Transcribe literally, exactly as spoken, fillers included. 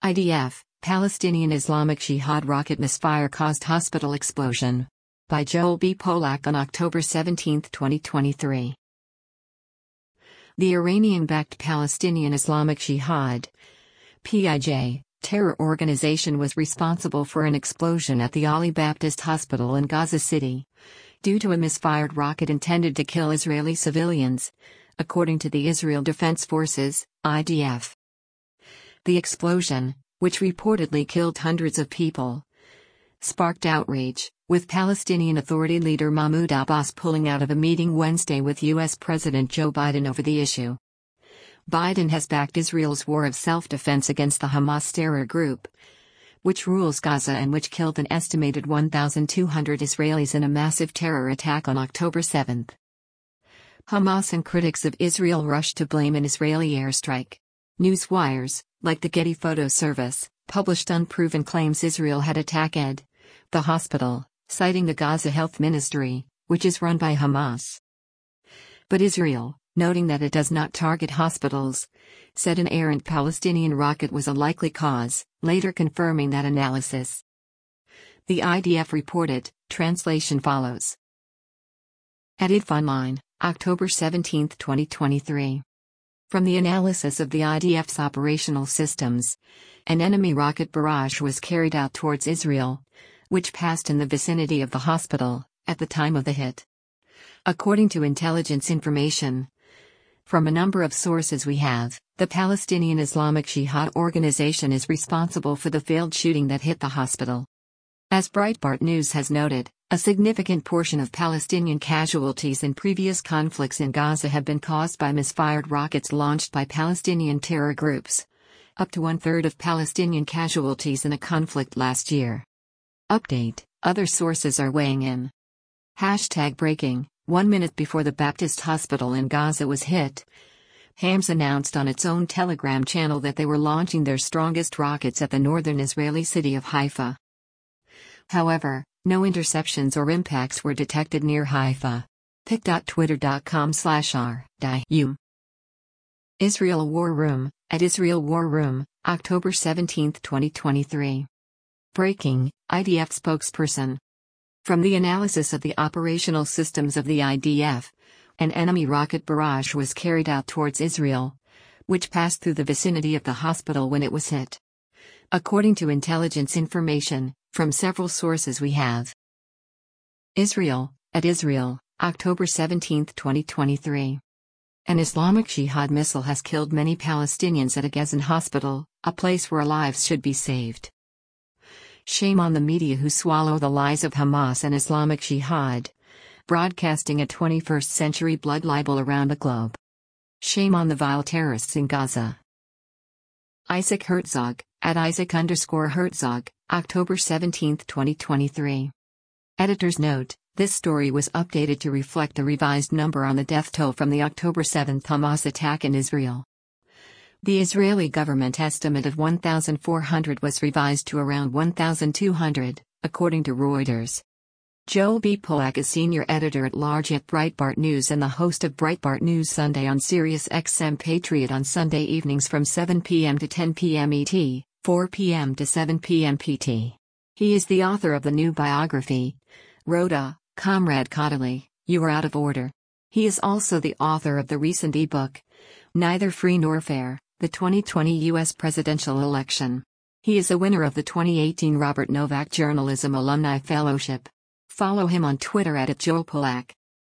I D F, Palestinian Islamic Jihad rocket misfire caused hospital explosion. By Joel B. Polak on October seventeenth, twenty twenty-three. The Iranian-backed Palestinian Islamic Jihad (P I J) terror organization was responsible for an explosion at the Ali Baptist Hospital in Gaza City, due to a misfired rocket intended to kill Israeli civilians, according to the Israel Defense Forces, I D F. The explosion, which reportedly killed hundreds of people, sparked outrage, with Palestinian Authority leader Mahmoud Abbas pulling out of a meeting Wednesday with U S President Joe Biden over the issue. Biden has backed Israel's war of self-defense against the Hamas terror group, which rules Gaza and which killed an estimated one thousand two hundred Israelis in a massive terror attack on October seventh. Hamas and critics of Israel rushed to blame an Israeli airstrike. News wires, like the Getty Photo Service, published unproven claims Israel had attacked the hospital, citing the Gaza Health Ministry, which is run by Hamas. But Israel, noting that it does not target hospitals, said an errant Palestinian rocket was a likely cause, later confirming that analysis. The I D F reported, translation follows. At I D F Online, October seventeenth, twenty twenty-three. From the analysis of the I D F's operational systems, an enemy rocket barrage was carried out towards Israel, which passed in the vicinity of the hospital at the time of the hit. According to intelligence information from a number of sources we have, the Palestinian Islamic Jihad organization is responsible for the failed shooting that hit the hospital. As Breitbart News has noted, a significant portion of Palestinian casualties in previous conflicts in Gaza have been caused by misfired rockets launched by Palestinian terror groups. Up to one-third of Palestinian casualties in a conflict last year. Update: other sources are weighing in. Hashtag breaking: One minute before the Baptist Hospital in Gaza was hit, Hamas announced on its own Telegram channel that they were launching their strongest rockets at the northern Israeli city of Haifa. However, no interceptions or impacts were detected near Haifa. pic dot twitter dot com slash r dot u Israel War Room, at Israel War Room, October seventeenth, twenty twenty-three. Breaking: I D F spokesperson. From the analysis of the operational systems of the I D F, an enemy rocket barrage was carried out towards Israel, which passed through the vicinity of the hospital when it was hit. According to intelligence information from several sources we have. Israel, at Israel, October seventeenth, twenty twenty-three. An Islamic Jihad missile has killed many Palestinians at a Gazan hospital, a place where lives should be saved. Shame on the media who swallow the lies of Hamas and Islamic Jihad, broadcasting a twenty-first century blood libel around the globe. Shame on the vile terrorists in Gaza. Isaac Herzog, at Isaac underscore Herzog, October seventeenth, twenty twenty-three. Editor's note: this story was updated to reflect the revised number on the death toll from the October seventh Hamas attack in Israel. The Israeli government estimate of one thousand four hundred was revised to around one thousand two hundred, according to Reuters. Joel B. Polak is senior editor-at-large at Breitbart News and the host of Breitbart News Sunday on Sirius X M Patriot on Sunday evenings from seven p m to ten p m E T, four p m to seven p m P T. He is the author of the new biography, Rhoda, Comrade Cotterley, You Are Out of Order. He is also the author of the recent ebook, Neither Free Nor Fair, the twenty twenty U S Presidential Election. He is a winner of the twenty eighteen Robert Novak Journalism Alumni Fellowship. Follow him on Twitter at Joel Polak.